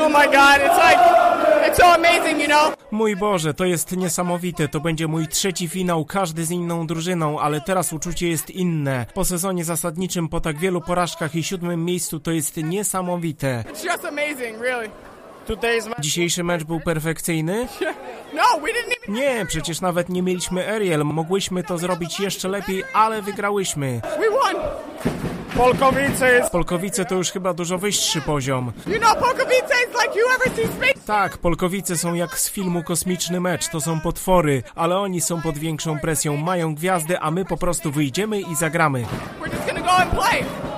Oh my God, it's so amazing, you know? Mój Boże, to jest niesamowite, to będzie mój trzeci finał, każdy z inną drużyną, ale teraz uczucie jest inne. Po sezonie zasadniczym, po tak wielu porażkach i 7. miejscu to jest niesamowite. It's just amazing, really. Dzisiejszy mecz był perfekcyjny? No, we didn't even... Nie, przecież nawet nie mieliśmy aerial, mogłyśmy to zrobić jeszcze lepiej, ale wygrałyśmy. We won. Polkowice to już chyba dużo wyższy poziom. You know, Polkowice is like you ever see space. Tak, Polkowice są jak z filmu Kosmiczny Mecz, to są potwory, ale oni są pod większą presją, mają gwiazdy, a my po prostu wyjdziemy i zagramy. We're just gonna go and play.